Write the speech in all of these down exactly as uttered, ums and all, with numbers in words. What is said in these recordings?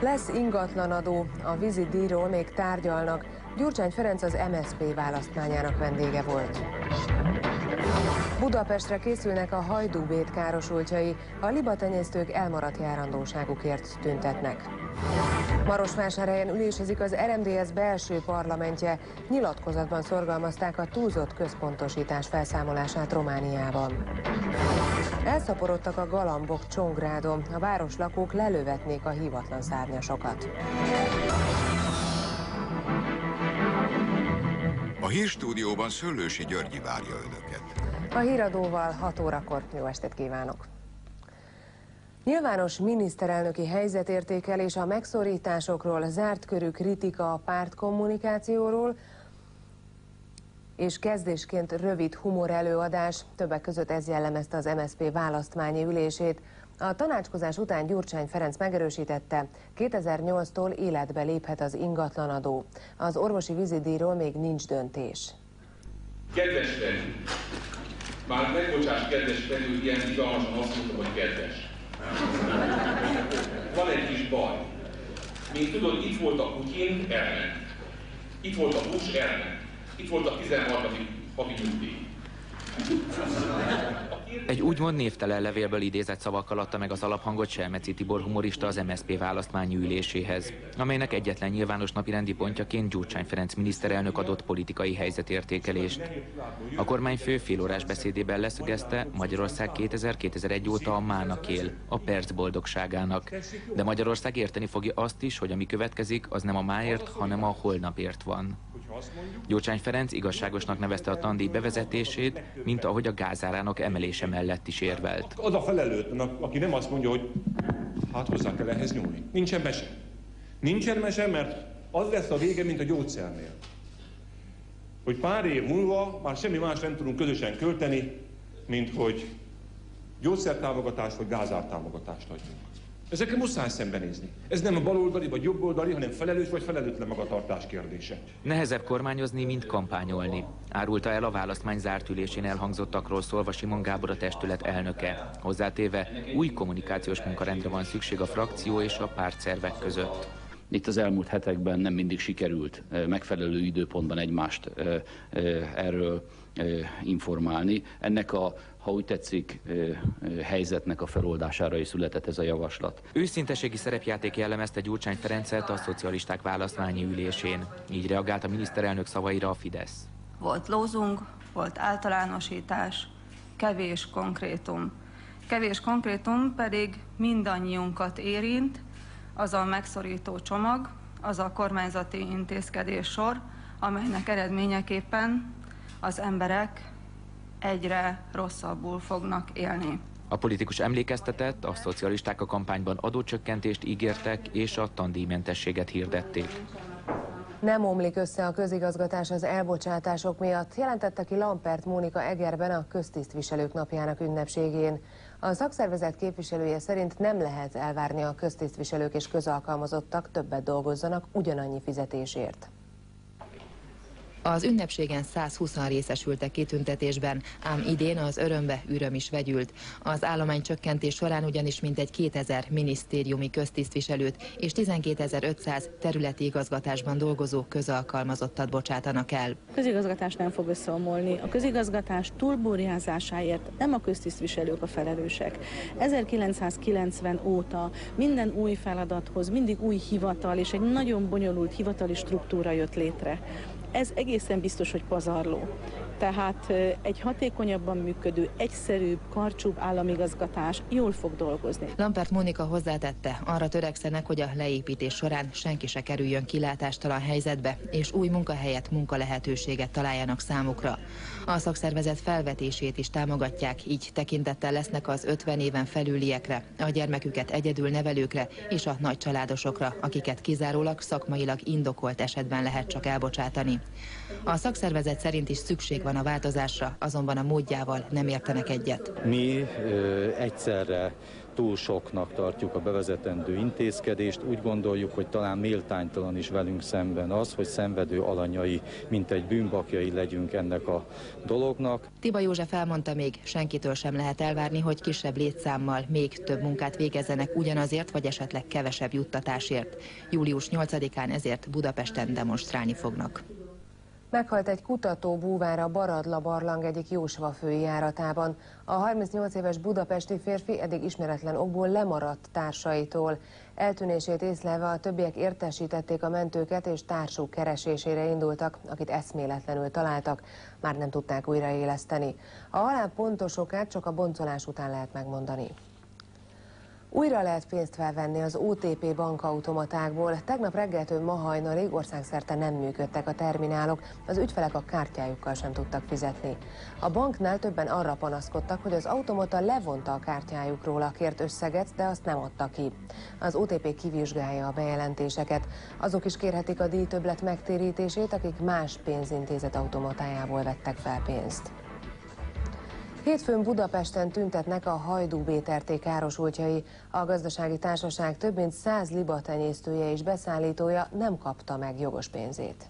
Lesz ingatlanadó, a vízidíjról még tárgyalnak. Gyurcsány Ferenc az em es zé pé választmányának vendége volt. Budapestre készülnek a hajdúbét károsultjai, a libatenyésztők elmaradt járandóságukért tüntetnek. Marosvásárhelyen ülésezik az er em dé es belső parlamentje, nyilatkozatban szorgalmazták a túlzott központosítás felszámolását Romániában. Elszaporodtak a galambok Csongrádon, a városlakók lelövetnék a hívatlan szárnyasokat. A hírstúdióban Szöllősi Györgyi várja önöket. A híradóval hat órakor. Jó estét kívánok! Nyilvános miniszterelnöki helyzetértékelés a megszorításokról, zárt körű kritika a pártkommunikációról, és kezdésként rövid humor előadás, többek között ez jellemezte az em es zé pé választmányi ülését. A tanácskozás után Gyurcsány Ferenc megerősítette, kétezer-nyolctól életbe léphet az ingatlanadó. Az orvosi vízidíjról még nincs döntés. Kedves Feri, már megbocsáss, kedves Feri, hogy ilyen izgalmasan azt mondtam, hogy kedves. Van egy kis baj. Mint tudod, itt volt a Putyin, elment. Itt volt a Bush, elment. Itt volt a tizenharmadik havi nyugdíj. Egy úgymond névtelen levélből idézett szavakkal adta meg az alaphangot Selmeci Tibor humorista az em es zé pé választmányi üléséhez, amelynek egyetlen nyilvános napirendi pontjaként Gyurcsány Ferenc miniszterelnök adott politikai helyzetértékelést. A kormányfő félórás beszédében leszögezte, Magyarország kétezer-kétezeregy óta a mának él, a perc boldogságának. De Magyarország érteni fogja azt is, hogy ami következik, az nem a máért, hanem a holnapért van. Gyurcsány Ferenc igazságosnak nevezte a tandíj bevezetését, mint ahogy a gázárának emelése mellett is érvelt. Az a felelőtlen, aki nem azt mondja, hogy hát hozzá kell ehhez nyúlni. Nincsen mese. Nincsen mese, mert az lesz a vége, mint a gyógyszernél. Hogy pár év múlva már semmi más nem tudunk közösen költeni, mint hogy gyógyszertámogatást vagy gázártámogatást adjunk. Ezekkel muszáj szembenézni. Ez nem a baloldali vagy jobboldali, hanem felelős vagy felelőtlen magatartás kérdése. Nehezebb kormányozni, mint kampányolni. Árulta el a választmány zárt ülésén elhangzottakról szólva Simon Gábor, a testület elnöke. Hozzátéve, új kommunikációs munkarendre van szükség a frakció és a pártszervek között. Itt az elmúlt hetekben nem mindig sikerült megfelelő időpontban egymást erről informálni. Ennek a, ha úgy tetszik, helyzetnek a feloldására is született ez a javaslat. Őszinteségi szerepjáték jellemezte Gyurcsány Ferencet a szocialisták választmányi ülésén. Így reagált a miniszterelnök szavaira a Fidesz. Volt lózung, volt általánosítás, kevés konkrétum. Kevés konkrétum pedig mindannyiunkat érint, az a megszorító csomag, az a kormányzati intézkedés sor, amelynek eredményeképpen az emberek egyre rosszabbul fognak élni. A politikus emlékeztetett, a szocialisták a kampányban adócsökkentést ígértek és a tandíjmentességet hirdették. Nem omlik össze a közigazgatás az elbocsátások miatt, jelentette ki Lampert Mónika Egerben a köztisztviselők napjának ünnepségén. A szakszervezet képviselője szerint nem lehet elvárni a köztisztviselők és közalkalmazottak többet dolgozzanak ugyanannyi fizetésért. Az ünnepségen százhúszan részesültek kitüntetésben, ám idén az örömbe üröm is vegyült. Az állománycsökkentés során ugyanis mintegy kétezer minisztériumi köztisztviselőt és tizenkétezer-ötszáz területi igazgatásban dolgozó közalkalmazottat bocsátanak el. A közigazgatás nem fog összeomolni. A közigazgatás túlburjázásáért nem a köztisztviselők a felelősek. ezerkilencszázkilencven óta minden új feladathoz mindig új hivatal és egy nagyon bonyolult hivatali struktúra jött létre. Ez egészen biztos, hogy pazarló. Tehát egy hatékonyabban működő, egyszerűbb, karcsúbb államigazgatás jól fog dolgozni. Lampert Mónika hozzátette, arra törekszenek, hogy a leépítés során senki se kerüljön kilátástalan helyzetbe, és új munkahelyet, munkalehetőséget találjanak számukra. A szakszervezet felvetését is támogatják, így tekintettel lesznek az ötven éven felüliekre, a gyermeküket egyedül nevelőkre és a nagycsaládosokra, akiket kizárólag szakmailag indokolt esetben lehet csak elbocsátani. A szakszervezet szerint is szükség van a változásra, azonban a módjával nem értenek egyet. Mi ö, egyszerre túl soknak tartjuk a bevezetendő intézkedést. Úgy gondoljuk, hogy talán méltánytalan is velünk szemben az, hogy szenvedő alanyai, mint egy bűnbakjai legyünk ennek a dolognak. Tiba József elmondta még, senkitől sem lehet elvárni, hogy kisebb létszámmal még több munkát végezzenek ugyanazért, vagy esetleg kevesebb juttatásért. július nyolcadikán ezért Budapesten demonstrálni fognak. Meghalt egy kutató búvár a Baradla barlang egyik Jósva főjáratában. A harmincnyolc éves budapesti férfi eddig ismeretlen okból lemaradt társaitól. Eltűnését észlelve a többiek értesítették a mentőket, és társuk keresésére indultak, akit eszméletlenül találtak, már nem tudták újraéleszteni. A halál pontos okát csak a boncolás után lehet megmondani. Újra lehet pénzt felvenni az o té pé bankautomatákból. Tegnap reggeltől ma hajnalig országszerte nem működtek a terminálok, az ügyfelek a kártyájukkal sem tudtak fizetni. A banknál többen arra panaszkodtak, hogy az automata levonta a kártyájukról a kért összeget, de azt nem adta ki. Az o té pé kivizsgálja a bejelentéseket. Azok is kérhetik a díjtöbblet megtérítését, akik más pénzintézet automatájából vettek fel pénzt. Hétfőn Budapesten tüntetnek a Hajdú bé té er té károsultjai. A gazdasági társaság több mint száz libatenyésztője és beszállítója nem kapta meg jogos pénzét.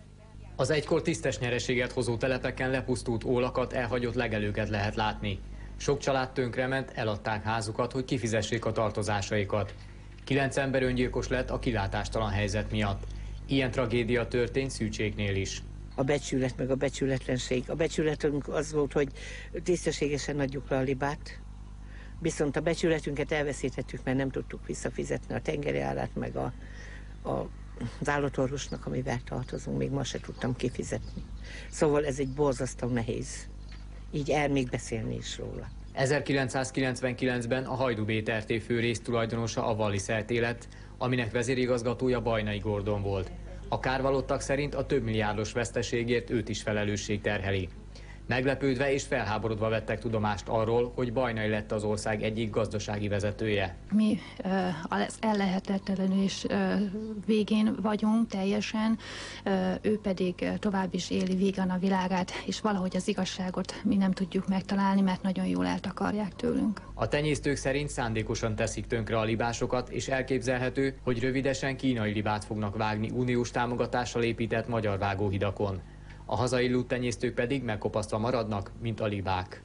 Az egykor tisztes nyereséget hozó telepeken lepusztult ólakat, elhagyott legelőket lehet látni. Sok család tönkrement, eladták házukat, hogy kifizessék a tartozásaikat. Kilenc ember öngyilkos lett a kilátástalan helyzet miatt. Ilyen tragédia történt Szűcséknél is. A becsület meg a becsületlenség. A becsületünk az volt, hogy tisztességesen adjuk le a libát, viszont a becsületünket elveszítettük, mert nem tudtuk visszafizetni a tengeri árát, meg a, a, az állatorvosnak, amivel tartozunk, még ma se tudtam kifizetni. Szóval ez egy borzasztó nehéz. Így el még beszélni is róla. ezerkilencszázkilencvenkilencben a Hajdú bé té er té fő résztulajdonosa a Wallis er té lett, aminek vezérigazgatója Bajnai Gordon volt. A kárvalottak szerint a több milliárdos veszteségért őt is felelősség terheli. Meglepődve és felháborodva vettek tudomást arról, hogy Bajnai lett az ország egyik gazdasági vezetője. Mi az ellehetetlenülés végén vagyunk teljesen, ő pedig tovább is éli vígan a világát, és valahogy az igazságot mi nem tudjuk megtalálni, mert nagyon jól eltakarják tőlünk. A tenyésztők szerint szándékosan teszik tönkre a libásokat, és elképzelhető, hogy rövidesen kínai libát fognak vágni uniós támogatással épített magyar vágóhidakon. A hazai lúttenyésztők pedig megkopasztva maradnak, mint a libák.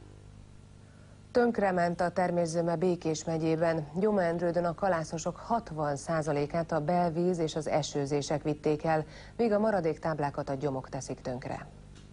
Tönkrement a természőme Békés megyében. Gyoma-Endrődön a kalászosok hatvan százalékát a belvíz és az esőzések vitték el, míg a maradék táblákat a gyomok teszik tönkre.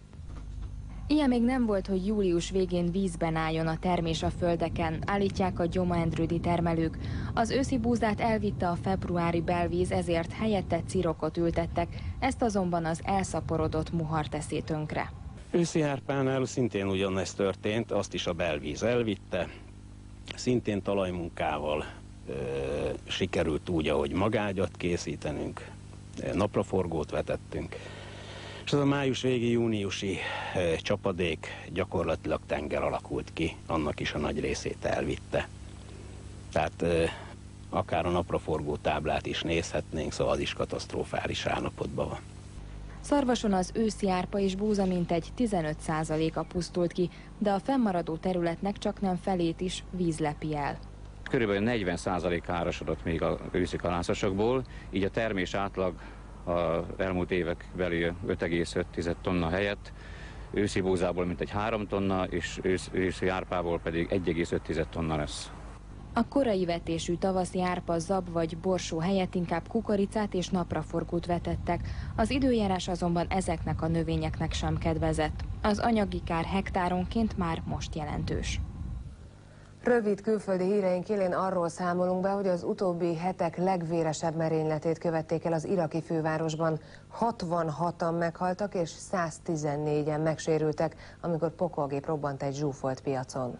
Ilyen még nem volt, hogy július végén vízben álljon a termés a földeken, állítják a gyoma-endrődi termelők. Az őszi búzát elvitte a februári belvíz, ezért helyette cirokot ültettek, ezt azonban az elszaporodott muhar teszi tönkre. Őszi árpánál szintén ugyanezt történt, azt is a belvíz elvitte, szintén talajmunkával ö, sikerült úgy, ahogy magágyat készítenünk, napraforgót vetettünk. És az a május végi, júniusi e, csapadék gyakorlatilag tenger alakult ki, annak is a nagy részét elvitte. Tehát e, akár a napraforgó táblát is nézhetnénk, szóval az is katasztrofális állapotban van. Szarvason az őszi árpa és búza mintegy tizenöt százaléka pusztult ki, de a fennmaradó területnek csak nem felét is víz lepi el. Körülbelül negyven százalék károsodott még az őszi kalászosokból, így a termés átlag az elmúlt évekbeli öt egész öt tonna helyett őszi búzából mintegy három tonna, és ősz, őszi árpából pedig egy egész öt tonna lesz. A korai vetésű tavaszi árpa, zab vagy borsó helyett inkább kukoricát és napraforgót vetettek. Az időjárás azonban ezeknek a növényeknek sem kedvezett. Az anyagi kár hektáronként már most jelentős. Rövid külföldi híreink élén arról számolunk be, hogy az utóbbi hetek legvéresebb merényletét követték el az iraki fővárosban. hatvanhatan meghaltak és száztizennégyen megsérültek, amikor pokolgép robbant egy zsúfolt piacon.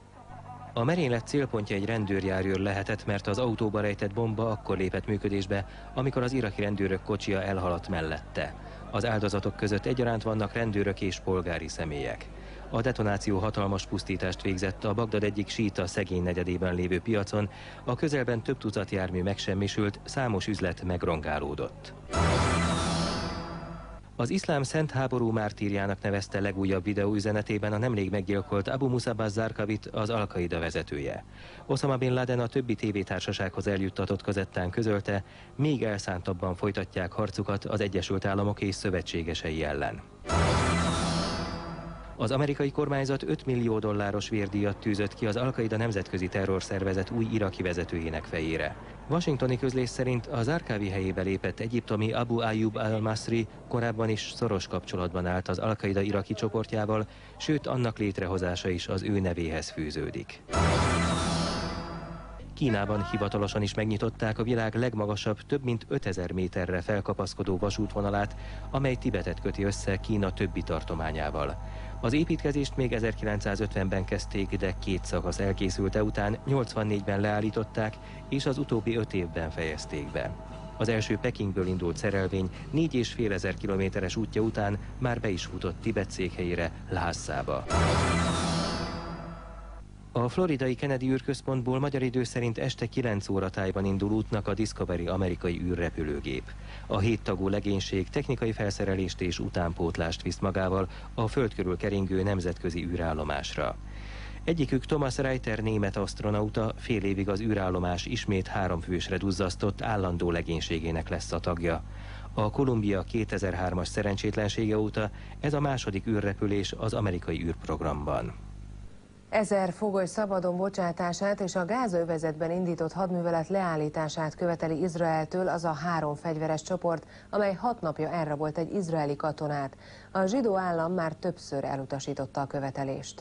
A merénylet célpontja egy rendőrjárőr lehetett, mert az autóba rejtett bomba akkor lépett működésbe, amikor az iraki rendőrök kocsia elhaladt mellette. Az áldozatok között egyaránt vannak rendőrök és polgári személyek. A detonáció hatalmas pusztítást végzett a Bagdad egyik síita szegény negyedében lévő piacon, a közelben több tucat jármű megsemmisült, számos üzlet megrongálódott. Az iszlám szent háború mártírjának nevezte legújabb videóüzenetében a nemrég meggyilkolt Abu Musab az-Zarqawit, az Al-Qaida vezetője. Osama Bin Laden a többi tévétársasághoz eljuttatott kazettán közölte, még elszántabban folytatják harcukat az Egyesült Államok és szövetségesei ellen. Az amerikai kormányzat öt millió dolláros vérdíjat tűzött ki az Al-Qaida nemzetközi terrorszervezet új iraki vezetőjének fejére. Washingtoni közlés szerint az Zarqawi helyébe lépett egyiptomi Abu Ayyub al-Masri korábban is szoros kapcsolatban állt az Al-Qaida iraki csoportjával, sőt annak létrehozása is az ő nevéhez fűződik. Kínában hivatalosan is megnyitották a világ legmagasabb, több mint ötezer méterre felkapaszkodó vasútvonalát, amely Tibetet köti össze Kína többi tartományával. Az építkezést még ezerkilencszázötvenben kezdték, de két szakasz elkészülte után nyolcvannégyben leállították, és az utóbbi öt évben fejezték be. Az első Pekingből indult szerelvény négy és fél ezer kilométeres útja után már be is futott Tibet székhelyére, Lhasszába. A floridai Kennedy űrközpontból magyar idő szerint este kilenc óra tájban indul útnak a Discovery amerikai űrrepülőgép. A hét tagú legénység technikai felszerelést és utánpótlást visz magával a föld körül keringő nemzetközi űrállomásra. Egyikük Thomas Reiter német asztronauta fél évig az űrállomás ismét három fősre duzzasztott állandó legénységének lesz a tagja. A Columbia kétezer-hármas szerencsétlensége óta ez a második űrrepülés az amerikai űrprogramban. Ezer fogoly szabadon bocsátását és a Gázövezetben indított hadművelet leállítását követeli Izraeltől az a három fegyveres csoport, amely hat napja elrabolt egy izraeli katonát. A zsidó állam már többször elutasította a követelést.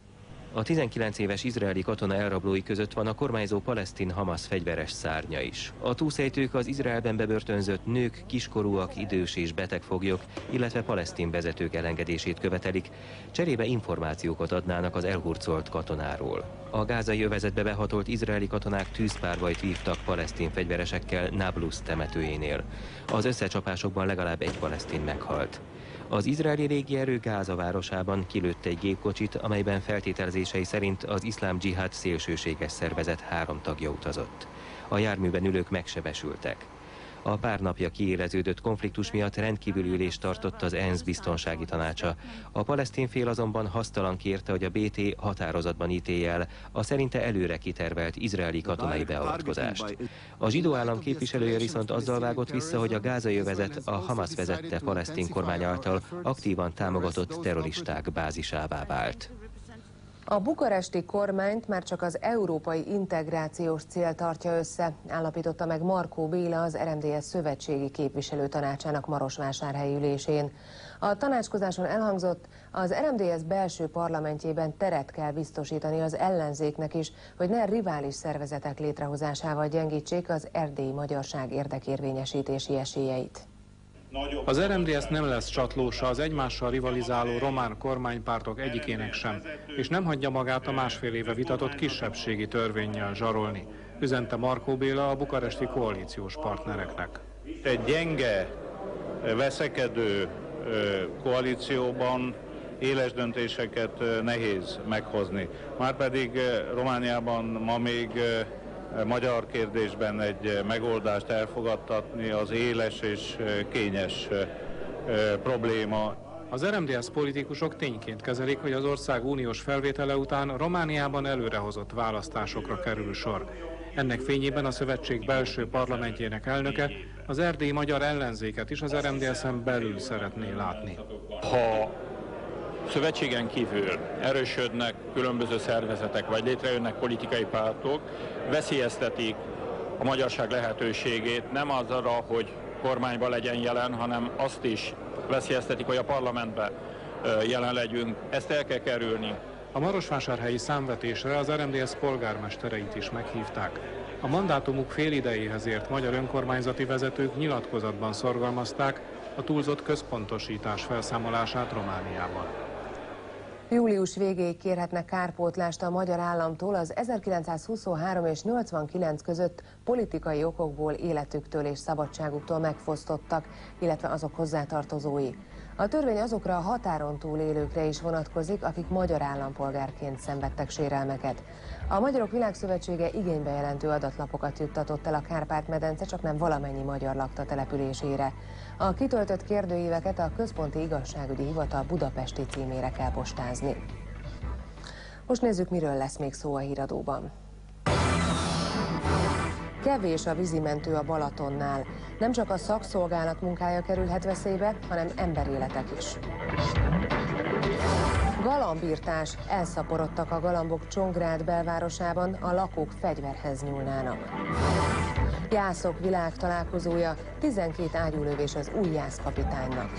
A tizenkilenc éves izraeli katona elrablói között van a kormányzó palesztin Hamas fegyveres szárnya is. A túlszejtők az Izraelben bebörtönzött nők, kiskorúak, idős és beteg foglyok, illetve palesztin vezetők elengedését követelik, cserébe információkat adnának az elhurcolt katonáról. A gázai övezetbe behatolt izraeli katonák tűzpárbajt vívtak palesztin fegyveresekkel Nablus temetőjénél. Az összecsapásokban legalább egy palesztin meghalt. Az izraeli légierő Gáza városában kilőtt egy gépkocsit, amelyben feltételezései szerint az iszlám dzsihád szélsőséges szervezet három tagja utazott. A járműben ülők megsebesültek. A pár napja kiéleződött konfliktus miatt rendkívüli ülést tartott az ENSZ biztonsági tanácsa. A palesztin fél azonban hasztalan kérte, hogy a bé té határozatban ítélje el a szerinte előre kitervelt izraeli katonai beavatkozást. A zsidó állam képviselője viszont azzal vágott vissza, hogy a gázai övezet a Hamas vezette palesztin kormány által aktívan támogatott terroristák bázisává vált. A bukaresti kormányt már csak az európai integrációs cél tartja össze, állapította meg Markó Béla, az er em dé es szövetségi képviselőtanácsának marosvásárhelyi ülésén. A tanácskozáson elhangzott, az er em dé es belső parlamentjében teret kell biztosítani az ellenzéknek is, hogy ne rivális szervezetek létrehozásával gyengítsék az erdélyi magyarság érdekérvényesítési esélyeit. Az er em dé es nem lesz csatlósa az egymással rivalizáló román kormánypártok egyikének sem, és nem hagyja magát a másfél éve vitatott kisebbségi törvénnyel zsarolni, üzente Markó Béla a bukaresti koalíciós partnereknek. Egy gyenge, veszekedő koalícióban éles döntéseket nehéz meghozni. Márpedig Romániában ma még magyar kérdésben egy megoldást elfogadtatni az éles és kényes probléma. Az er em dé es politikusok tényként kezelik, hogy az ország uniós felvétele után Romániában előrehozott választásokra kerül sor. Ennek fényében a szövetség belső parlamentjének elnöke az erdélyi magyar ellenzéket is az er em dé esen belül szeretné látni. Ha szövetségen kívül erősödnek különböző szervezetek, vagy létrejönnek politikai pártok, veszélyeztetik a magyarság lehetőségét nem arra, hogy kormányban legyen jelen, hanem azt is veszélyeztetik, hogy a parlamentben jelen legyünk. Ezt el kell kerülni. A marosvásárhelyi számvetésre az er em dé es polgármestereit is meghívták. A mandátumuk fél idejéhez ért magyar önkormányzati vezetők nyilatkozatban szorgalmazták a túlzott központosítás felszámolását Romániában. Július végéig kérhetnek kárpótlást a magyar államtól az ezerkilencszázhuszonhárom és nyolcvankilenc között politikai okokból életüktől és szabadságuktól megfosztottak, illetve azok hozzátartozói. A törvény azokra a határon túl élőkre is vonatkozik, akik magyar állampolgárként szenvedtek sérelmeket. A Magyarok Világszövetsége igénybe jelentő adatlapokat juttatott el a Kárpát-medence, csak nem valamennyi magyar lakta településére. A kitöltött kérdőíveket a Központi Igazságügyi Hivatal budapesti címére kell postázni. Most nézzük, miről lesz még szó a híradóban. Kevés a vízimentő a Balatonnál. Nem csak a szakszolgálat munkája kerülhet veszélybe, hanem emberéletek is. Galambírtás. Elszaporodtak a galambok Csongrád belvárosában, a lakók fegyverhez nyúlnának. Jászok világtalálkozója, tizenkét ágyúlövés az új jászkapitánynak.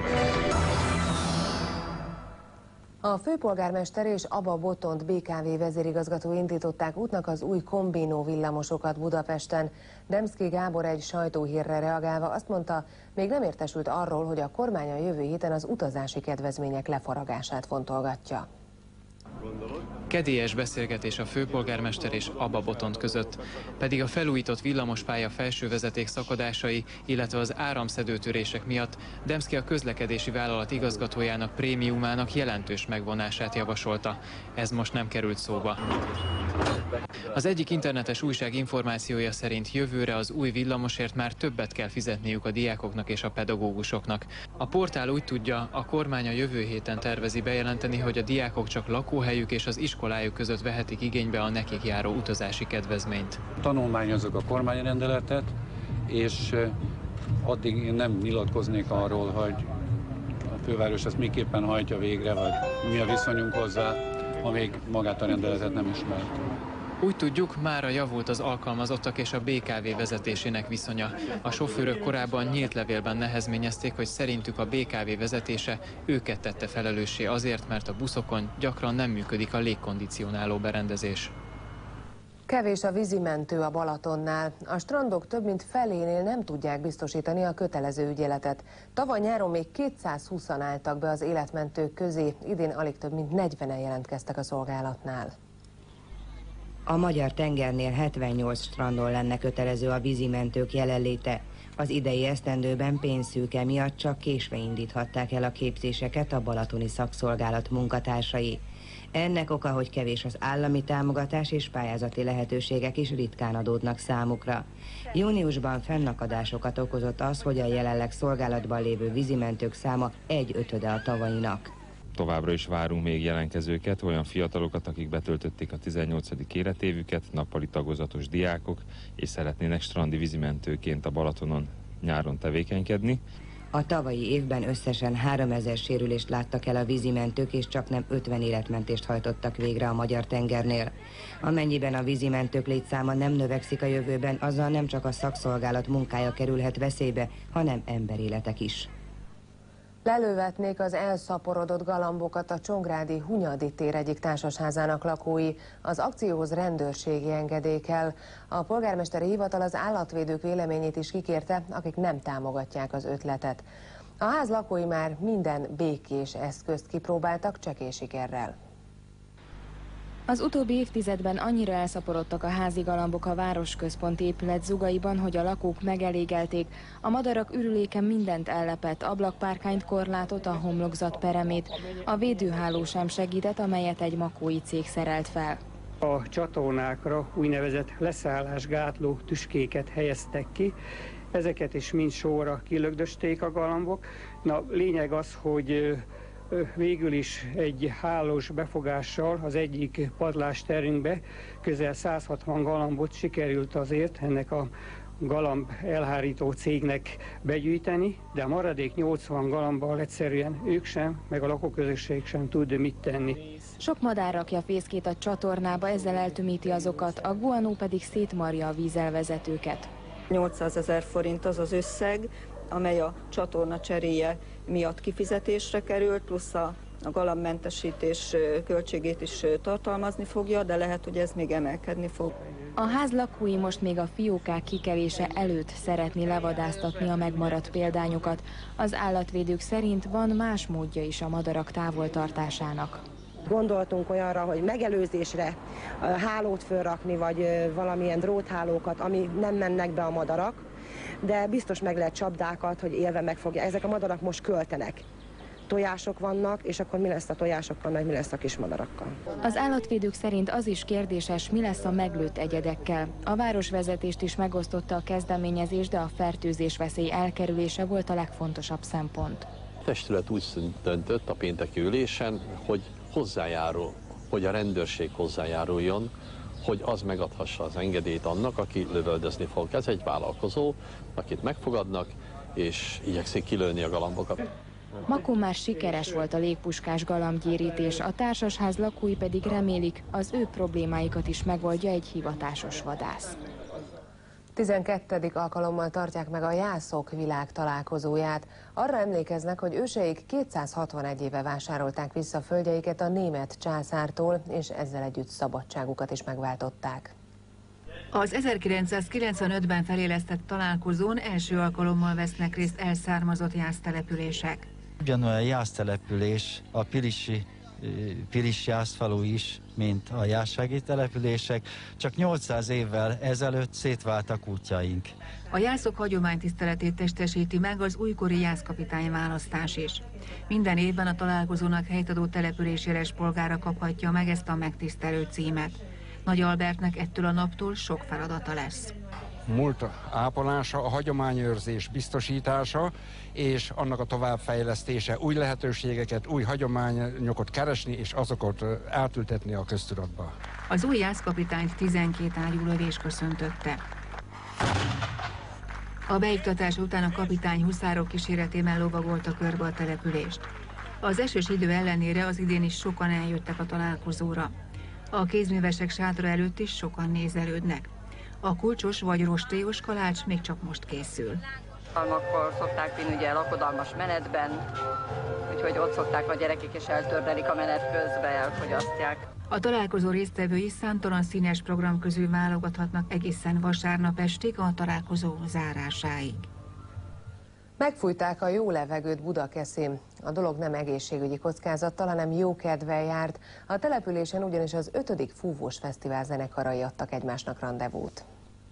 A főpolgármester és Aba Botont bé ká vé vezérigazgató indították útnak az új kombinó villamosokat Budapesten. Demszky Gábor egy sajtóhírre reagálva azt mondta, még nem értesült arról, hogy a kormány a jövő héten az utazási kedvezmények lefaragását fontolgatja. Kedélyes beszélgetés a főpolgármester és Aba Botont között, pedig a felújított villamospálya felső vezeték szakadásai, illetve az áramszedőtörések miatt Demszky a közlekedési vállalat igazgatójának prémiumának jelentős megvonását javasolta. Ez most nem került szóba. Az egyik internetes újság információja szerint jövőre az új villamosért már többet kell fizetniük a diákoknak és a pedagógusoknak. A portál úgy tudja, a kormány a jövő héten tervezi bejelenteni, hogy a diákok csak lakóhelyük és az iskolájuk között vehetik igénybe a nekik járó utazási kedvezményt. Tanulmányozok a kormányrendeletet, és addig én nem nyilatkoznék arról, hogy a főváros ezt miképpen hajtja végre, vagy mi a viszonyunk hozzá, amíg magát a rendeletet nem ismert. Úgy tudjuk, mára javult az alkalmazottak és a bé ká vé vezetésének viszonya. A sofőrök korábban nyílt levélben nehezményezték, hogy szerintük a bé ká vé vezetése őket tette felelőssé azért, mert a buszokon gyakran nem működik a légkondicionáló berendezés. Kevés a vízimentő a Balatonnál. A strandok több mint felénél nem tudják biztosítani a kötelező ügyeletet. Tavaly nyáron még kétszázhúszan álltak be az életmentők közé, idén alig több mint negyvenen jelentkeztek a szolgálatnál. A magyar tengernél hetvennyolc strandon lenne kötelező a vízimentők jelenléte. Az idei esztendőben pénzszűke miatt csak késve indíthatták el a képzéseket a balatoni szakszolgálat munkatársai. Ennek oka, hogy kevés az állami támogatás és pályázati lehetőségek is ritkán adódnak számukra. Júniusban fennakadásokat okozott az, hogy a jelenleg szolgálatban lévő vízimentők száma egy ötöde a tavalyinak. Továbbra is várunk még jelentkezőket, olyan fiatalokat, akik betöltötték a tizennyolcadik életévüket, nappali tagozatos diákok, és szeretnének strandi vízimentőként a Balatonon nyáron tevékenykedni. A tavalyi évben összesen háromezer sérülést láttak el a vízimentők, és csak nem ötven életmentést hajtottak végre a magyar tengernél. Amennyiben a vízimentők létszáma nem növekszik a jövőben, azzal nem csak a szakszolgálat munkája kerülhet veszélybe, hanem emberéletek is. Lelövetnék az elszaporodott galambokat a csongrádi Hunyadi tér egyik társasházának lakói. Az akcióhoz rendőrségi engedély kell. A polgármesteri hivatal az állatvédők véleményét is kikérte, akik nem támogatják az ötletet. A ház lakói már minden békés eszközt kipróbáltak csekély sikerrel. Az utóbbi évtizedben annyira elszaporodtak a házi galambok a városközponti épület zugaiban, hogy a lakók megelégelték. A madarak ürüléken mindent ellepett, ablakpárkányt, korlátot, a homlokzat peremét. A védőháló sem segített, amelyet egy makói cég szerelt fel. A csatornákra úgynevezett leszállásgátló tüskéket helyeztek ki. Ezeket is mind sorra kilögdösték a galambok. Na, lényeg az, hogy végül is egy hálós befogással az egyik padlásterünkbe közel száz hatvan galambot sikerült azért ennek a galamb elhárító cégnek begyűjteni, de a maradék nyolcvan galambbal egyszerűen ők sem, meg a lakóközösség sem tud mit tenni. Sok madár rakja fészkét a csatornába, ezzel eltömíti azokat, a guanó pedig szétmarja a vízelvezetőket. nyolcszázezer forint az az összeg, amely a csatorna cseréje miatt kifizetésre került, plusz a, a galambmentesítés költségét is tartalmazni fogja, de lehet, hogy ez még emelkedni fog. A ház lakói most még a fiókák kikerése előtt szeretné levadáztatni a megmaradt példányokat. Az állatvédők szerint van más módja is a madarak távoltartásának. Gondoltunk olyanra, hogy megelőzésre hálót fölrakni, vagy valamilyen dróthálókat, ami nem mennek be a madarak, de biztos meg lehet csapdákat, hogy élve megfogja. Ezek a madarak most költenek. tojások vannak, és akkor mi lesz a tojásokkal, meg mi lesz a kismadarakkal. Az állatvédők szerint az is kérdéses, mi lesz a meglőtt egyedekkel. A városvezetést is megosztotta a kezdeményezés, de a fertőzés veszély elkerülése volt a legfontosabb szempont. A testület úgy döntött a pénteki ülésen, hogy hozzájárul, hogy a rendőrség hozzájáruljon, hogy az megadhassa az engedélyt annak, aki lövöldözni fog. Ez egy vállalkozó, akit megfogadnak, és igyekszik kilőni a galambokat. Makón már sikeres volt a légpuskás galambgyérítés, a társasház lakói pedig remélik, az ő problémáikat is megoldja egy hivatásos vadász. tizenkettedik alkalommal tartják meg a jászok világtalálkozóját. Arra emlékeznek, hogy őseik kétszázhatvanegy éve vásárolták vissza földjeiket a német császártól, és ezzel együtt szabadságukat is megváltották. Az ezerkilencszázkilencvenötben felélesztett találkozón első alkalommal vesznek részt elszármazott jásztelepülések. Ugyanolyan jásztelepülés a Pilisi, Pilis jászfalu is, mint a jászsági települések, csak nyolcszáz évvel ezelőtt szétváltak útjaink. A jászok hagyománytiszteletét testesíti meg az újkori jászkapitány választás is. Minden évben a találkozónak helytadó településéres polgára kaphatja meg ezt a megtisztelő címet. Nagy Albertnek ettől a naptól sok feladata lesz. Múlt ápolása, a hagyományőrzés biztosítása és annak a továbbfejlesztése, új lehetőségeket, új hagyományokat keresni és azokat átültetni a köztudatba. Az új jászkapitányt tizenkét ágyú lövés köszöntötte. A beiktatás után a kapitány huszárok kíséretében lovagolta körbe a települést. Az esős idő ellenére az idén is sokan eljöttek a találkozóra. A kézművesek sátra előtt is sokan nézelődnek. A kulcsos vagy rostélyos kalács még csak most készül. Akkor szokták vinni ugye lakodalmas menetben, úgyhogy ott szokták a gyerekek és eltördelik a menet közben, elfogyasztják. A találkozó résztvevői számtalan színes program közül válogathatnak egészen vasárnap estig a találkozó zárásáig. Megfújták a jó levegőt Budakeszin. A dolog nem egészségügyi kockázattal, hanem jó kedvel járt. A településen ugyanis az ötödik fúvós fesztivál zenekarai adtak egymásnak randevút.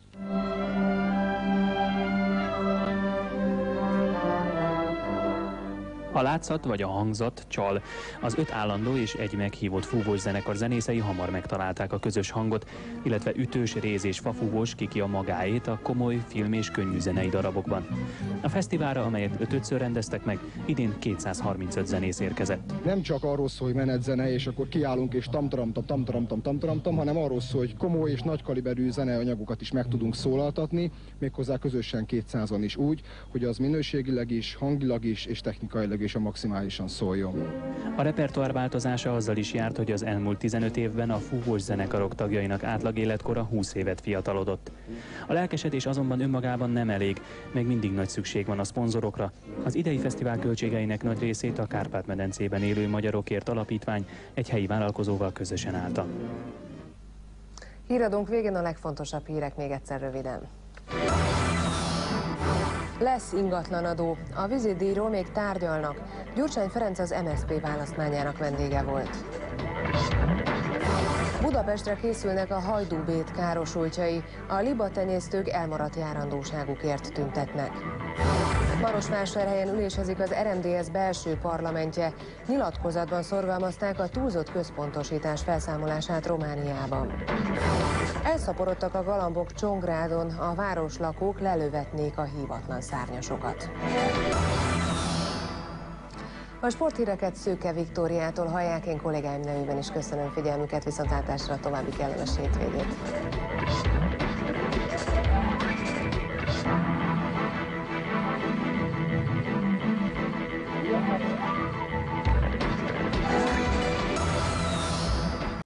A látszat vagy a hangzat csal. Az öt állandó és egy meghívott fúvós zenekar zenészei hamar megtalálták a közös hangot, illetve ütős, réz és fafúvós kiki a magáét a komoly film és könnyű zenei darabokban. A fesztiválra, amelyet ötödször rendeztek meg, idén kétszázharmincöt zenész érkezett. Nem csak arról szól, hogy menetzene, és akkor kiállunk és tamtaramtam, tamtaramtam, tamtaramtam, hanem arról szól, hogy komoly és nagykaliberű zeneanyagokat is meg tudunk szólaltatni, méghozzá közösen kétszázan is úgy, hogy az minőségileg is, hangilag is és technikailag és a maximálisan szóljon. A repertoár változása azzal is járt, hogy az elmúlt tizenöt évben a fúvós zenekarok tagjainak átlag életkora húsz évet fiatalodott. A lelkesedés azonban önmagában nem elég, meg mindig nagy szükség van a szponzorokra. Az idei fesztivál költségeinek nagy részét a Kárpát-medencében élő Magyarokért Alapítvány egy helyi vállalkozóval közösen állta. Híradónk végén a legfontosabb hírek még egyszer röviden. Lesz ingatlanadó. A vízidíjról még tárgyalnak. Gyurcsány Ferenc az em es zé pé választmányának vendége volt. Budapestre készülnek a Hajdú-Bét károsultjai. A libatenyésztők elmaradt járandóságukért tüntetnek. Marosvásárhelyen ülésezik az er em dé es belső parlamentje. Nyilatkozatban szorgalmazták a túlzott központosítás felszámolását Romániában. Elszaporodtak a galambok Csongrádon, a városlakók lelövetnék a hívatlan szárnyasokat. A sporthíreket Szőke Viktóriától hallják, én kollégáim nevében is köszönöm figyelmüket, viszontlátásra, további kellemes hétvégét.